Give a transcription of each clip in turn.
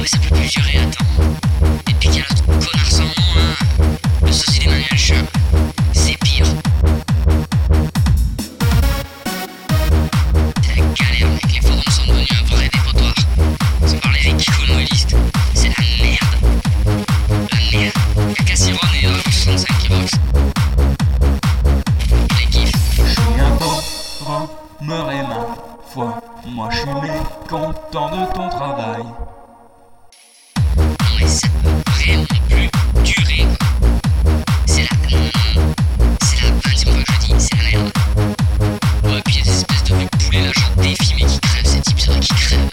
ça peut plus durer, attends. Et puis qu'il y a l'autre connard sans nom, là. Le sosie d'Emmanuel Chur. C'est pire. C'est la galère, mec. Les forums sont devenus un vrai dépotoir. Sans parler avec Iconoéliste. C'est la merde. La merde. Caca Siron et Dragon 65 qui boxe. Je les kiffe. Je suis un pauvre et ma foi. Moi je suis mécontent de ton travail. Non mais ça peut vraiment plus durer, quoi. C'est la... C'est la 20e fois que je dis, c'est la merde. Ouais, puis il y a des espèces de vieux poulets là, genre défi, mais qui crèvent, ces types, c'est vrai qu'ils crèvent.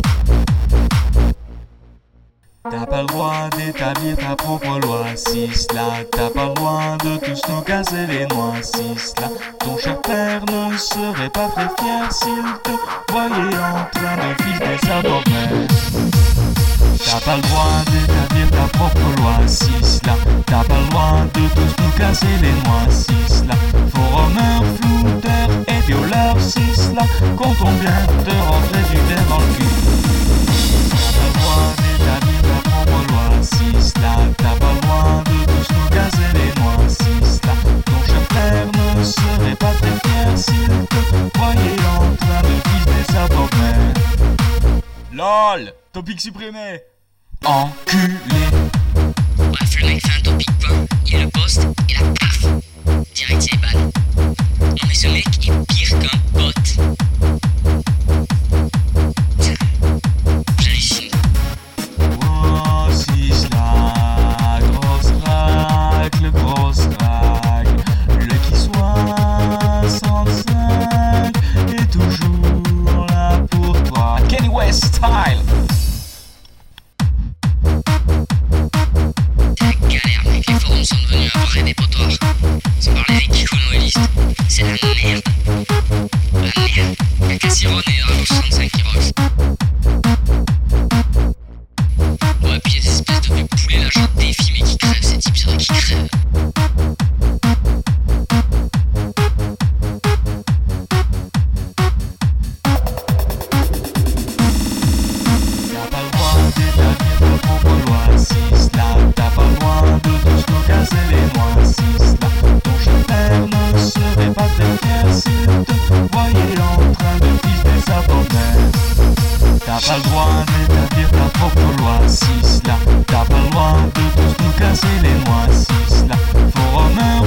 T'as pas le droit d'établir ta propre loi, 6 là. T'as pas le droit de tous nous casser les noix, 6 là. Ton cher père ne serait pas très fier s'il te voyait en train de vivre sa bord-mère. T'as pas le droit d'établir ta propre loi, 6 là. T'as pas le droit de tous nous casser les noix, 6 là. Forumeur, flouteur et violeur, 6 là. Quand on vient de rentrer du verre dans le cul. T'as pas le droit d'établir ta propre loi, 6 là. T'as pas le droit de tous nous casser les noix, 6 là. Ton cher père ne serait pas très fier s'il te voyait en train de viser sa bord-mère. LOL, topic supprimé. Enculé. Bref, le mec fait un topic pain, il le poste, et là, paf, direct il est ban. Non mais ce mec est pire qu'un bot. J'hallucine. Oh, 6 là, grosse règle, le qui 65 est toujours là pour toi. Kenny West style. C'est la galère, mec, les forums sont devenus un vrai dépotoir. Sans parler avec Iconoéliste. C'est la merde. La merde. Caca Siron et Dragon 65 qui boxe. Ouais, puis il y a des espèces de vieux poulets là, genre défi, mais qui crèvent, ces types, c'est vrai qu'ils crèvent. T'as pas le droit d'établir ta propre loi, 6 là. T'as pas le droit de tous nous casser les noix, 6 là. Ton cher père ne serait pas très fier s'il te voyait en train de viser sa bord-mère. T'as pas le droit d'établir ta propre loi, 6 là. T'as pas le droit de tous nous casser les noix, 6 là. Forumeur,